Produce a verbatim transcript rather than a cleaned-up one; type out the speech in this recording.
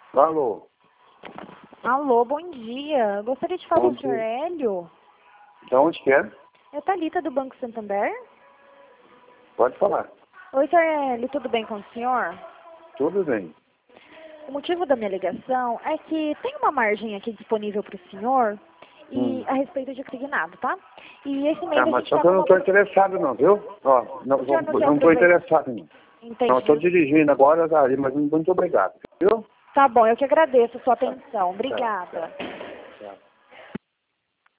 Alô? Alô, bom dia. Gostaria de falar Bom com o senhor dia. Hélio. De onde que é? É Thalita do Banco Santander. Pode falar. Oi, senhor Hélio, tudo bem com o senhor? Tudo bem. O motivo da minha ligação é que tem uma margem aqui disponível para o senhor e Hum. a respeito de consignado, tá? E esse mês Tá, a mas gente só tá que eu com não uma... estou interessado não, viu? Ó, não O senhor não quer não estou aproveitar? interessado não. Entendi. Não, estou dirigindo agora, mas muito obrigado, viu? Tá bom, eu que agradeço a sua atenção. Tá, Obrigada. tá.